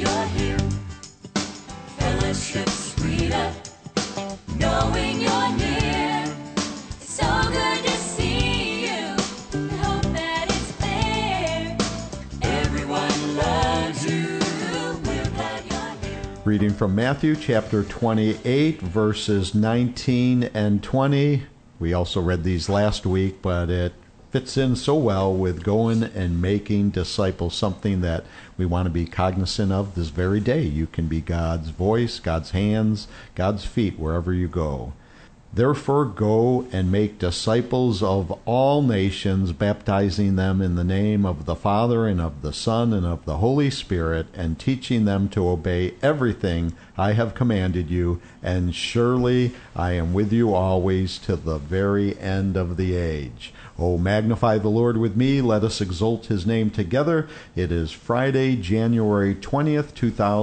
you're here. Fellowship sweeter, knowing you're near. It's so good to see you. I hope that it's clear. Everyone loves you. We're glad you're here. Reading from Matthew chapter 28, verses 19 and 20. We also read these last week, but it fits in so well with going and making disciples, something that we want to be cognizant of this very day. You can be God's voice, God's hands, God's feet wherever you go. Therefore, go and make disciples of all nations, baptizing them in the name of the Father and of the Son and of the Holy Spirit, and teaching them to obey everything I have commanded you. And surely I am with you always to the very end of the age. Oh, magnify the Lord with me. Let us exalt his name together. It is Friday, January 20th,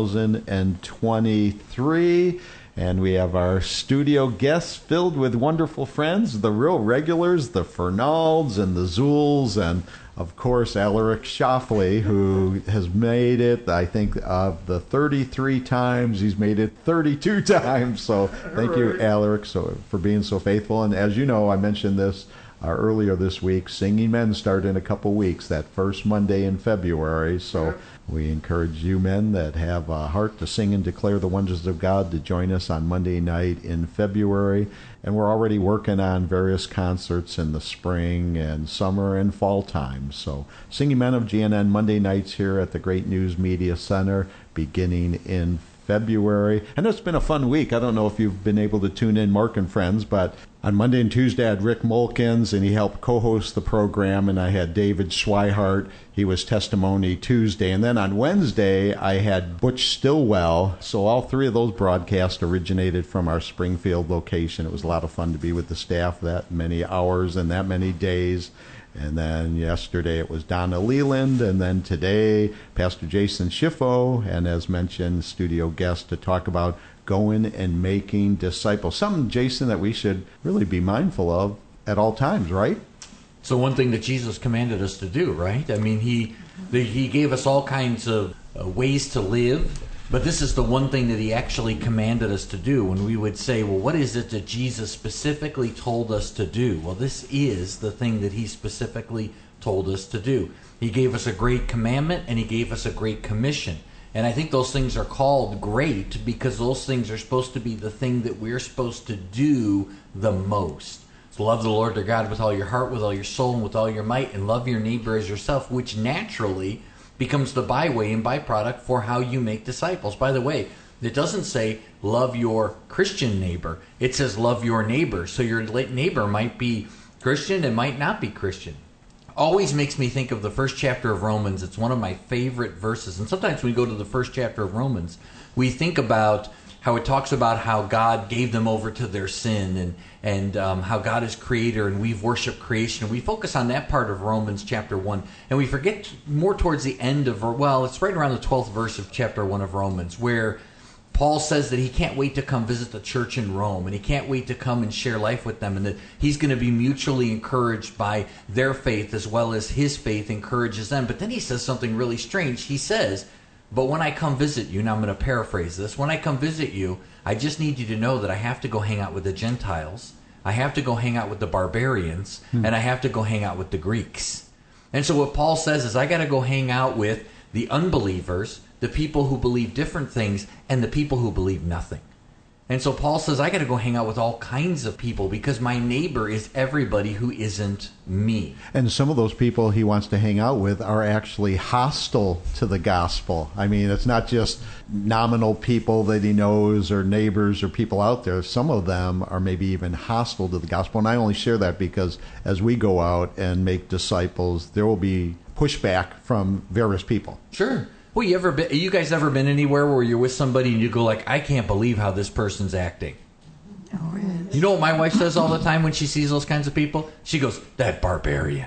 2023. And we have our studio guests filled with wonderful friends, the real regulars, the Fernalds and the Zools, and of course Alaric Shoffley, who has made it, I think, of the 33 times, he's made it 32 times. So thank you, Alaric, for being so faithful. And as you know, I mentioned this earlier this week, Singing Men start in a couple weeks, that first Monday in February. So we encourage you men that have a heart to sing and declare the wonders of God to join us on Monday night in February. And we're already working on various concerts in the spring and summer and fall time. So Singing Men of GNN Monday nights here at the Great News Media Center beginning in February. And it's been a fun week. I don't know if you've been able to tune in, Mark and friends, but on Monday and Tuesday I had Rick Mulkins, and he helped co-host the program, and I had David Schweihart. He was Testimony Tuesday. And then on Wednesday I had Butch Stillwell. So all three of those broadcasts originated from our Springfield location. It was a lot of fun to be with the staff that many hours and that many days. And then yesterday it was Donna Leland, and then today Pastor Jason Schiffo, and as mentioned, studio guest to talk about going and making disciples. Something, Jason, that we should really be mindful of at all times, right? So one thing that Jesus commanded us to do, right? I mean, he gave us all kinds of ways to live, but this is the one thing that he actually commanded us to do. When we would say, well, what is it that Jesus specifically told us to do? Well, this is the thing that he specifically told us to do. He gave us a great commandment, and he gave us a great commission. And I think those things are called great because those things are supposed to be the thing that we're supposed to do the most. So love the Lord your God with all your heart, with all your soul, and with all your might, and love your neighbor as yourself, which naturally becomes the byway and byproduct for how you make disciples. By the way, it doesn't say love your Christian neighbor. It says love your neighbor. So your neighbor might be Christian and might not be Christian. Always makes me think of the first chapter of Romans. It's one of my favorite verses. And sometimes when we go to the first chapter of Romans, we think about how it talks about how God gave them over to their sin and how God is creator and we've worshiped creation. And we focus on that part of Romans chapter 1. And we forget more towards the end of, well, it's right around the 12th verse of chapter 1 of Romans, where Paul says that he can't wait to come visit the church in Rome, and he can't wait to come and share life with them, and that he's going to be mutually encouraged by their faith as well as his faith encourages them. But then he says something really strange. He says, but when I come visit you, now I'm going to paraphrase this, when I come visit you, I just need you to know that I have to go hang out with the Gentiles, I have to go hang out with the barbarians, and I have to go hang out with the Greeks. And so what Paul says is I got to go hang out with the unbelievers, the people who believe different things, and the people who believe nothing. And so Paul says, I got to go hang out with all kinds of people because my neighbor is everybody who isn't me. And some of those people he wants to hang out with are actually hostile to the gospel. I mean, it's not just nominal people that he knows or neighbors or people out there. Some of them are maybe even hostile to the gospel. And I only share that because as we go out and make disciples, there will be pushback from various people. Sure. Well, you guys ever been anywhere where you're with somebody and you go like, I can't believe how this person's acting? Oh, yes. You know what my wife says all the time when she sees those kinds of people? She goes, that barbarian.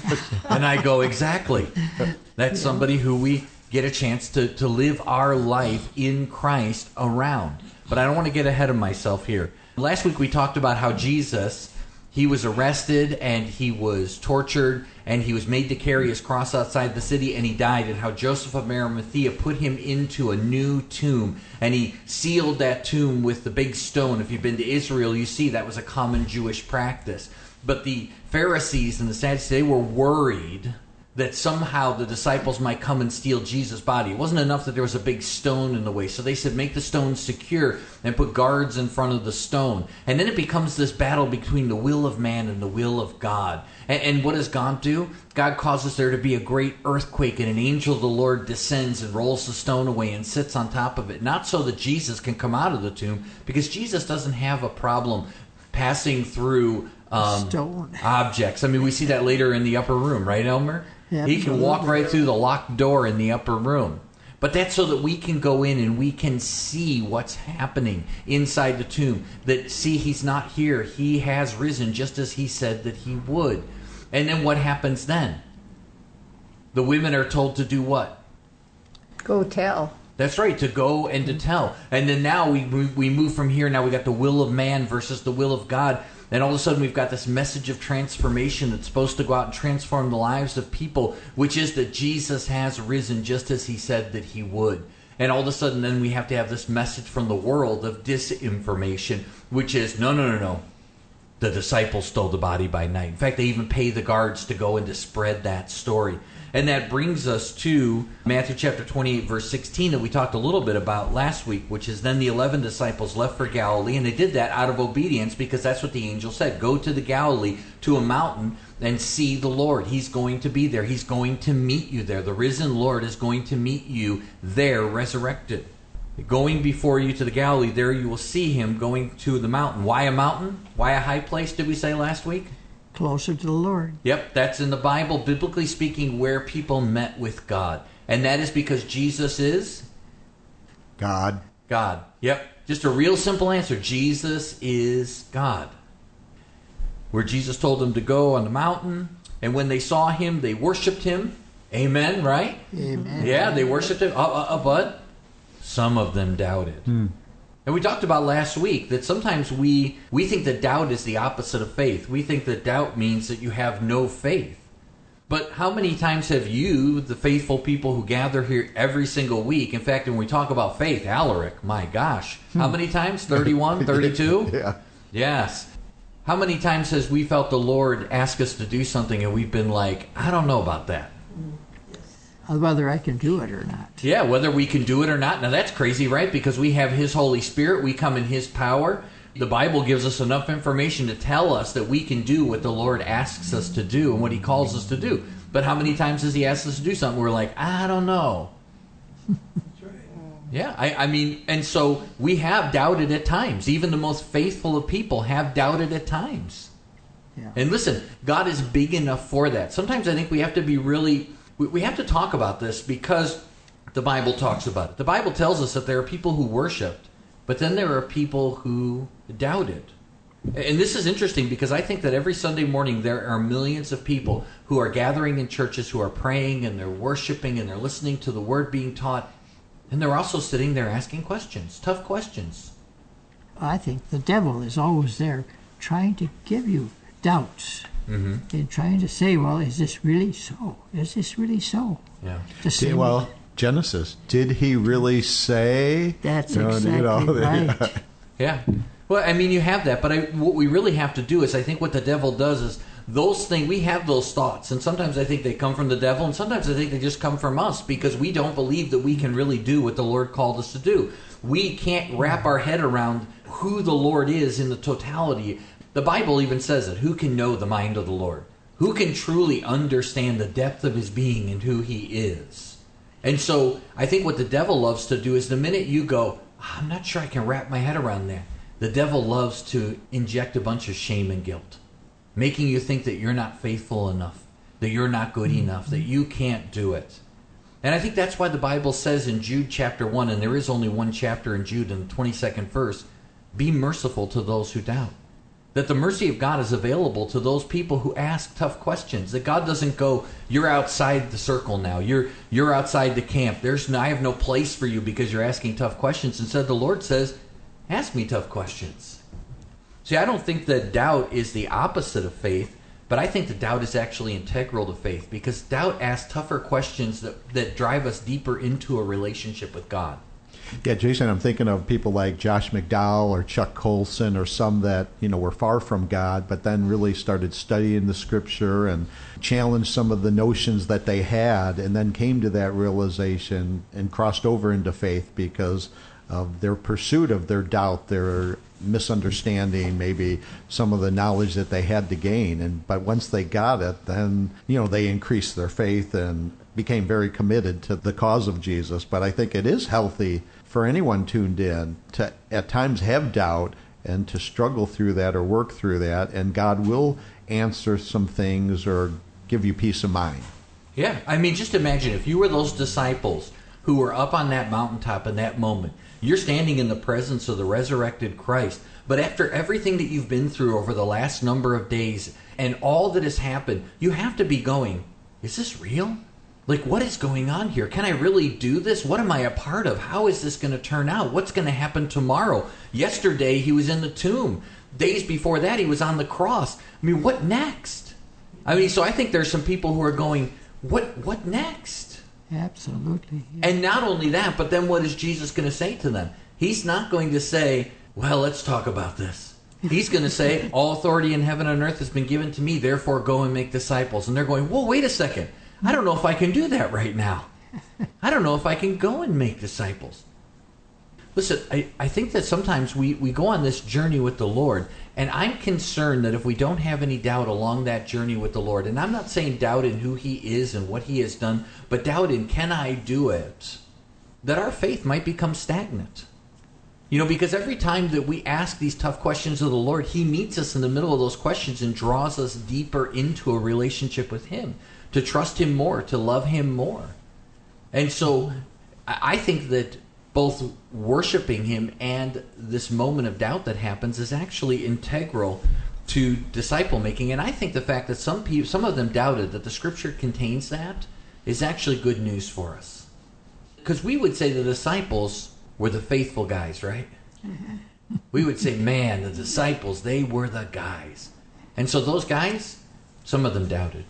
And I go, exactly. That's somebody who we get a chance to live our life in Christ around. But I don't want to get ahead of myself here. Last week we talked about how Jesus He was arrested and he was tortured and he was made to carry his cross outside the city and he died, and how Joseph of Arimathea put him into a new tomb and he sealed that tomb with the big stone. If you've been to Israel, you see that was a common Jewish practice. But the Pharisees and the Sadducees, they were worried that somehow the disciples might come and steal Jesus' body. It wasn't enough that there was a big stone in the way. So they said, make the stone secure and put guards in front of the stone. And then it becomes this battle between the will of man and the will of God. And what does God do? God causes there to be a great earthquake, and an angel of the Lord descends and rolls the stone away and sits on top of it. Not so that Jesus can come out of the tomb, because Jesus doesn't have a problem passing through Stone. objects. I mean, we see that later in the upper room, right, Elmer? Yeah, He can walk absolutely. right through the locked door in the upper room. But that's so that we can go in and we can see what's happening inside the tomb. That, see, he's not here. He has risen just as he said that he would. And then what happens then? The women are told to do what? Go tell. That's right, to go and to tell. And then now we move from here. Now we got the will of man versus the will of God. And all of a sudden we've got this message of transformation that's supposed to go out and transform the lives of people, which is that Jesus has risen just as he said that he would. And all of a sudden then we have to have this message from the world of disinformation, which is, no. The disciples stole the body by night. In fact, they even pay the guards to go and to spread that story. And that brings us to Matthew chapter 28, verse 16, that we talked a little bit about last week, which is, then the 11 disciples left for Galilee, and they did that out of obedience because that's what the angel said. Go to the Galilee, to a mountain, and see the Lord. He's going to be there. He's going to meet you there. The risen Lord is going to meet you there, resurrected. Going before you to the Galilee, there you will see him going to the mountain. Why a mountain? Why a high place, did we say last week? Closer to the Lord. Yep, that's in the Bible, biblically speaking, where people met with God. And that is because Jesus is God. God. Yep, just a real simple answer. Jesus is God. Where Jesus told them to go on the mountain, and when they saw him, they worshiped him. Amen, right? Amen. Yeah, they worshiped him. But some of them doubted. And we talked about last week that sometimes we think that doubt is the opposite of faith. We think that doubt means that you have no faith. But how many times have you, the faithful people who gather here every single week, in fact, when we talk about faith, Alaric, my gosh, how many times? 31, 32? Yeah. Yes. How many times has we felt the Lord ask us to do something and we've been like, I don't know about that. Whether I can do it or not. Yeah, whether we can do it or not. Now that's crazy, right? Because we have his Holy Spirit. We come in his power. The Bible gives us enough information to tell us that we can do what the Lord asks us to do and what he calls us to do. But how many times has he asked us to do something we're like, I don't know. Yeah, I mean, and so we have doubted at times. Even the most faithful of people have doubted at times. Yeah. And listen, God is big enough for that. Sometimes I think we have to be really... We have to talk about this because the Bible talks about it. The Bible tells us that there are people who worshiped, but then there are people who doubted. And this is interesting because I think that every Sunday morning there are millions of people who are gathering in churches, who are praying and they're worshiping and they're listening to the word being taught. And they're also sitting there asking questions, tough questions. I think the devil is always there trying to give you doubts. Mm-hmm. And trying to say, well, is this really so? Is this really so? Yeah. The same Well, Genesis. Did he really say? That's You know, exactly right. Yeah. Well, I mean, you have that, but what we really have to do is, I think what the devil does is, those things, we have those thoughts, and sometimes I think they come from the devil, and sometimes I think they just come from us, because we don't believe that we can really do what the Lord called us to do. We can't wrap our head around who the Lord is in the totality. The Bible even says it. Who can know the mind of the Lord? Who can truly understand the depth of his being and who he is? And so I think what the devil loves to do is, the minute you go, I'm not sure I can wrap my head around that, the devil loves to inject a bunch of shame and guilt, making you think that you're not faithful enough, that you're not good enough, that you can't do it. And I think that's why the Bible says in Jude chapter 1, and there is only one chapter in Jude in the 22nd verse, be merciful to those who doubt. That the mercy of God is available to those people who ask tough questions. That God doesn't go, you're outside the circle now. You're outside the camp. I have no place for you because you're asking tough questions. Instead, the Lord says, ask me tough questions. See, I don't think that doubt is the opposite of faith, but I think that doubt is actually integral to faith, because doubt asks tougher questions that drive us deeper into a relationship with God. Yeah, Jason, I'm thinking of people like Josh McDowell or Chuck Colson, or some that, were far from God, but then really started studying the Scripture and challenged some of the notions that they had, and then came to that realization and crossed over into faith because of their pursuit of their doubt, their misunderstanding, maybe some of the knowledge that they had to gain. But once they got it, then, they increased their faith and became very committed to the cause of Jesus. But I think it is healthy for anyone tuned in to at times have doubt and to struggle through that or work through that, and God will answer some things or give you peace of mind. Yeah, I mean, just imagine if you were those disciples who were up on that mountaintop in that moment. You're standing in the presence of the resurrected Christ, but after everything that you've been through over the last number of days and all that has happened, you have to be going, is this real? Like, what is going on here? Can I really do this? What am I a part of? How is this going to turn out? What's going to happen tomorrow? Yesterday, he was in the tomb. Days before that, he was on the cross. I mean, what next? I mean, so I think there's some people who are going, what next? Absolutely. And not only that, but then what is Jesus going to say to them? He's not going to say, well, let's talk about this. He's going to say, all authority in heaven and earth has been given to me, therefore go and make disciples. And they're going, whoa, wait a second. I don't know if I can do that right now. I don't know if I can go and make disciples. Listen, I think that sometimes we go on this journey with the Lord, and I'm concerned that if we don't have any doubt along that journey with the Lord, and I'm not saying doubt in who he is and what he has done, but doubt in can I do it, that our faith might become stagnant. Because every time that we ask these tough questions of the Lord, he meets us in the middle of those questions and draws us deeper into a relationship with him, to trust him more, to love him more. And so I think that both worshiping him and this moment of doubt that happens is actually integral to disciple making. And I think the fact that some of them doubted that the Scripture contains that is actually good news for us. Because we would say the disciples were the faithful guys, right? Mm-hmm. We would say, man, the disciples, they were the guys. And so those guys, some of them doubted.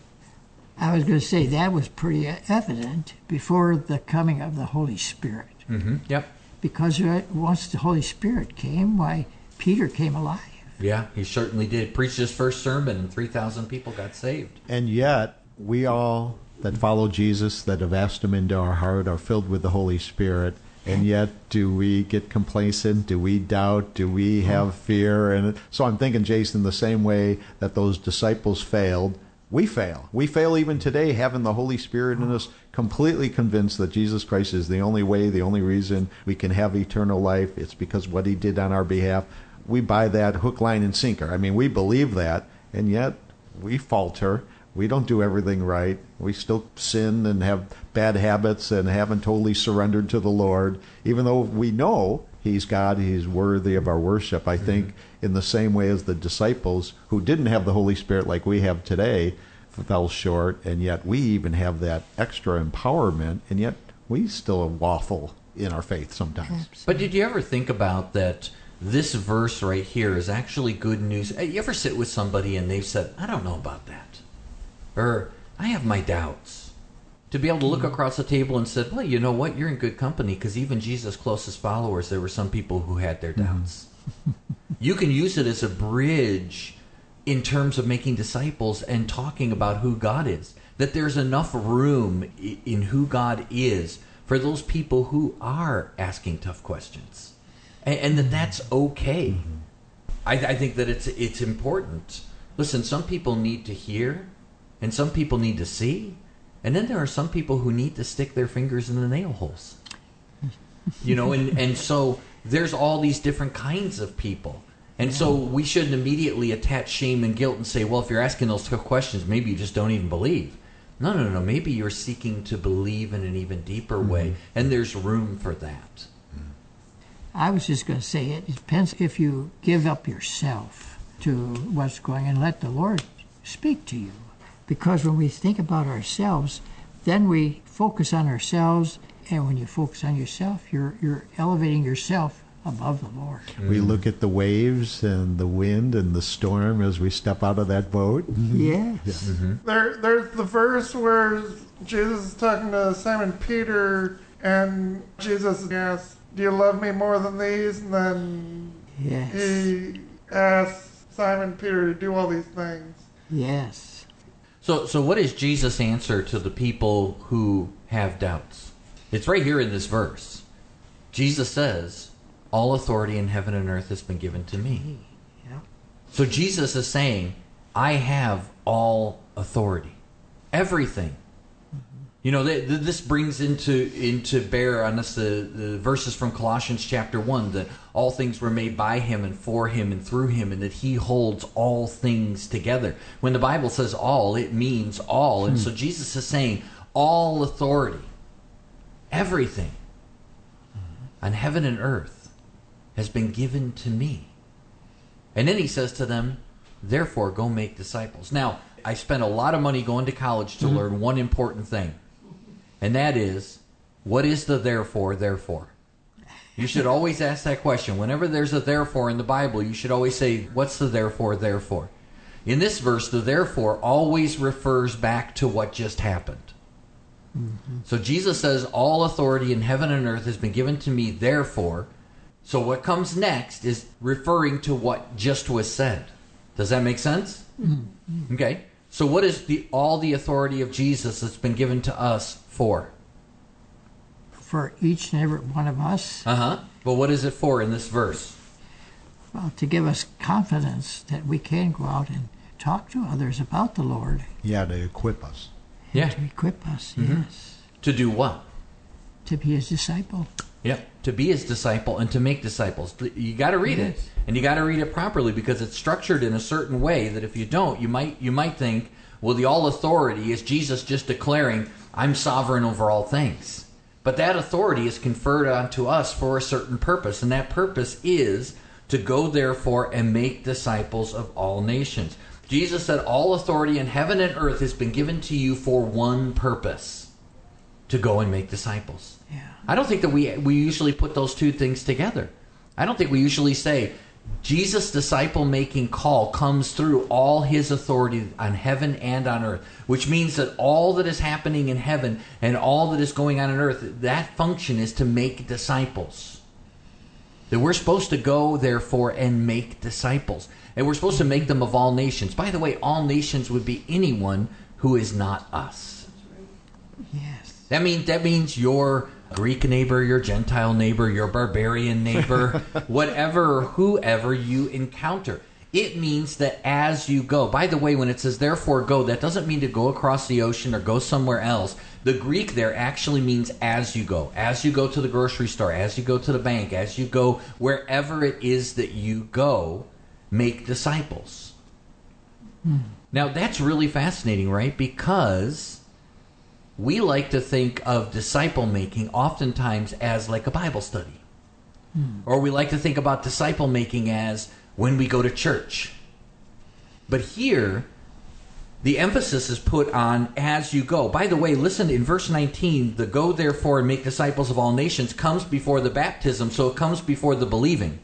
I was going to say that was pretty evident before the coming of the Holy Spirit. Mm-hmm. Yep. Because once the Holy Spirit came, why, Peter came alive. Yeah, he certainly did. Preached his first sermon, and 3,000 people got saved. And yet, we all that follow Jesus, that have asked him into our heart, are filled with the Holy Spirit. And yet, do we get complacent? Do we doubt? Do we have fear? And so I'm thinking, Jason, the same way that those disciples failed, we fail. We fail even today, having the Holy Spirit in us, completely convinced that Jesus Christ is the only way, the only reason we can have eternal life. It's because what he did on our behalf. We buy that hook, line, and sinker. I mean, we believe that, and yet we falter. We don't do everything right. We still sin and have bad habits and haven't totally surrendered to the Lord, even though we know he's God, he's worthy of our worship. I think in the same way as the disciples who didn't have the Holy Spirit like we have today fell short, and yet we even have that extra empowerment, and yet we still waffle in our faith sometimes. But did you ever think about that this verse right here is actually good news? You ever sit with somebody and they've said, I don't know about that, or I have my doubts? To be able to look across the table and say, well, you know what, you're in good company, because even Jesus' closest followers, there were some people who had their doubts. You can use it as a bridge in terms of making disciples and talking about who God is. That there's enough room in who God is for those people who are asking tough questions. And that that's okay. I think that it's important. Listen, some people need to hear, and some people need to see, and then there are some people who need to stick their fingers in the nail holes. And so there's all these different kinds of people. And so we shouldn't immediately attach shame and guilt and say, well, if you're asking those tough questions, maybe you just don't even believe. No. Maybe you're seeking to believe in an even deeper way, and there's room for that. I was just going to say it depends if you give up yourself to what's going on and let the Lord speak to you. Because when we think about ourselves, then we focus on ourselves, and when you focus on yourself, you're elevating yourself above the Lord. We look at the waves and the wind and the storm as we step out of that boat. Yes. There's the verse where Jesus is talking to Simon Peter, and Jesus asks, "Do you love me more than these?" And then Yes. he asks Simon Peter to do all these things. Yes. So what is Jesus' answer to the people who have doubts? It's right here in this verse. Jesus says, all authority in heaven and earth has been given to me. Yeah. So Jesus is saying, I have all authority. Everything. You know, this brings into bear on us the verses from Colossians chapter 1, that all things were made by him and for him and through him, and that he holds all things together. When the Bible says all, it means all. And so Jesus is saying, all authority, everything on heaven and earth has been given to me. And then he says to them, therefore, go make disciples. Now, I spent a lot of money going to college to learn one important thing. And that is, what is the therefore? You should always ask that question. Whenever there's a therefore in the Bible, you should always say, what's the therefore? In this verse, the therefore always refers back to what just happened. So Jesus says, all authority in heaven and earth has been given to me, therefore. So what comes next is referring to what just was said. Does that make sense? Okay. So what is all the authority of Jesus that's been given to us for? For each and every one of us, But what is it for in this verse? well, to give us confidence that we can go out and talk to others about the Lord. Yeah, to equip us. Yeah. To equip us, yes. To do what? To be his disciple. Yep. To be his disciple and to make disciples. You got to read it, Yes. and you got to read it properly, because it's structured in a certain way that if you don't, you might think, well, the all authority is Jesus just declaring, I'm sovereign over all things. But that authority is conferred onto us for a certain purpose, and that purpose is to go therefore and make disciples of all nations. Jesus said, all authority in heaven and earth has been given to you for one purpose, to go and make disciples. Yeah. I don't think that we usually put those two things together. I don't think we usually say Jesus' disciple-making call comes through all his authority on heaven and on earth, which means that all that is happening in heaven and all that is going on earth, that function is to make disciples. That we're supposed to go, therefore, and make disciples. And we're supposed to make them of all nations. By the way, all nations would be anyone who is not us. Yes. That means your Greek neighbor, your Gentile neighbor, your barbarian neighbor, whatever, whoever you encounter. It means that as you go. By the way, when it says therefore go, that doesn't mean to go across the ocean or go somewhere else. The Greek there actually means as you go. As you go to the grocery store, as you go to the bank, as you go wherever it is that you go, make disciples. Now that's really fascinating, right? Because we like to think of disciple making oftentimes as like a Bible study. Or we like to think about disciple making as when we go to church. But here, the emphasis is put on as you go. By the way, listen, in verse 19, the go therefore and make disciples of all nations comes before the baptism, so it comes before the believing.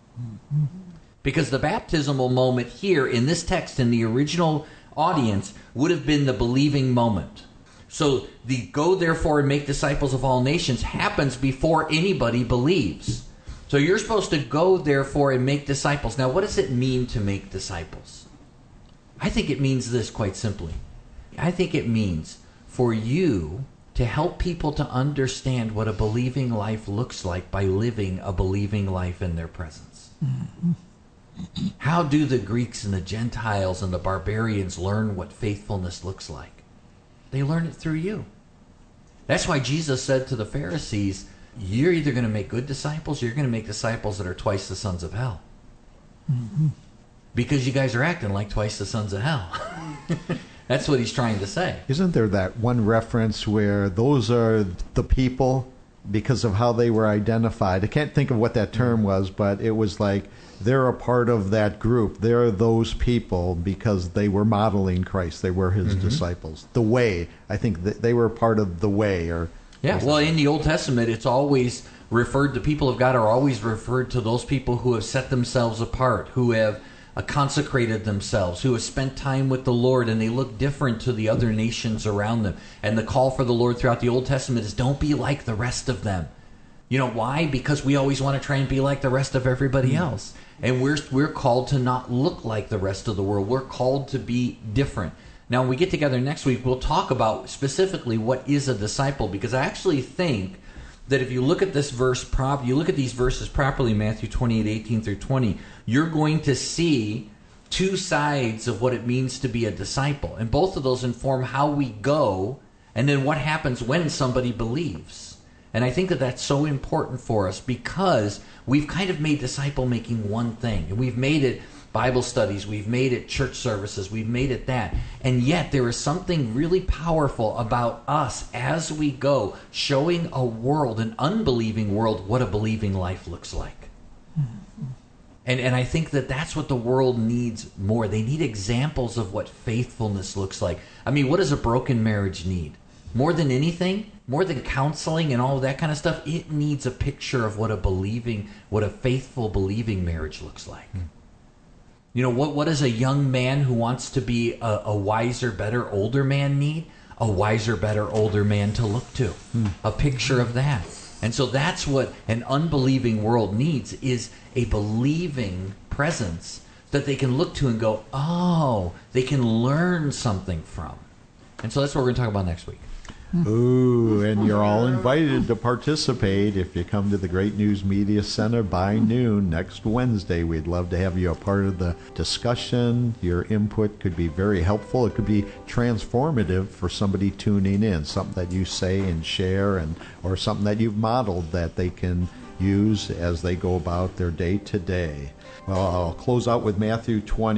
Because the baptismal moment here in this text in the original audience would have been the believing moment. So the go therefore and make disciples of all nations happens before anybody believes. So you're supposed to go therefore and make disciples. Now what does it mean to make disciples? I think it means this quite simply. I think it means for you to help people to understand what a believing life looks like by living a believing life in their presence. How do the Greeks and the Gentiles and the barbarians learn what faithfulness looks like? They learn it through you. That's why Jesus said to the Pharisees, you're either going to make good disciples or you're going to make disciples that are twice the sons of hell. Because you guys are acting like twice the sons of hell. That's what he's trying to say. Isn't there that one reference where those are the people because of how they were identified? I can't think of what that term was, but it was like they're a part of that group. They're those people because they were modeling Christ. They were his disciples. The way, I think that they were part of the way. Or Yeah, well, in the Old Testament, it's always referred, the people of God are always referred to those people who have set themselves apart, who have consecrated themselves, who have spent time with the Lord, and they look different to the other nations around them. And the call for the Lord throughout the Old Testament is don't be like the rest of them. You know why? Because we always want to try and be like the rest of everybody else. And we're called to not look like the rest of the world. We're called to be different. Now, when we get together next week, we'll talk about specifically what is a disciple, because I actually think that if you look at this verse, you look at these verses properly, Matthew 28:18 through 20, you're going to see two sides of what it means to be a disciple. And both of those inform how we go and then what happens when somebody believes. And I think that that's so important for us because we've kind of made disciple making one thing. And we've made it Bible studies, we've made it church services, we've made it that. And yet there is something really powerful about us as we go, showing a world, an unbelieving world, what a believing life looks like. And I think that that's what the world needs more. They need examples of what faithfulness looks like. I mean, what does a broken marriage need? More than anything, more than counseling and all of that kind of stuff, it needs a picture of what a faithful believing marriage looks like. You know, what does a young man who wants to be a wiser, better, older man need? A wiser, better, older man to look to. A picture of that. And so that's what an unbelieving world needs, is a believing presence that they can look to and go, oh, they can learn something from. And so that's what we're going to talk about next week. Ooh, and you're all invited to participate if you come to the Great News Media Center by noon next Wednesday. We'd love to have you a part of the discussion. Your input could be very helpful. It could be transformative for somebody tuning in, something that you say and share, or something that you've modeled that they can use as they go about their day to day. Well, I'll close out with Matthew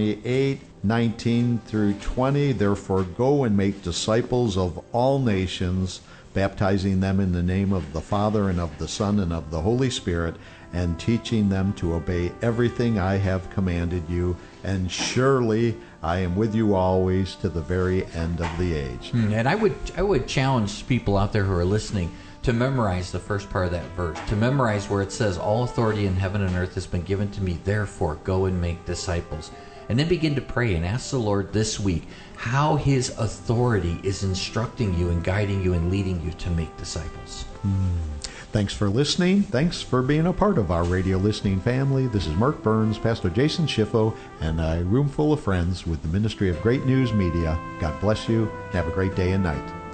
28:19 through 20. Therefore, go and make disciples of all nations, baptizing them in the name of the Father and of the Son and of the Holy Spirit, and teaching them to obey everything I have commanded you. And surely I am with you always to the very end of the age. And I would challenge people out there who are listening to memorize the first part of that verse, to memorize where it says, all authority in heaven and earth has been given to me, therefore go and make disciples. And then begin to pray and ask the Lord this week how his authority is instructing you and guiding you and leading you to make disciples. Thanks for listening. Thanks for being a part of our radio listening family. This is Mark Burns, Pastor Jason Schiffo, and a room full of friends with the Ministry of Great News Media. God bless you. Have a great day and night.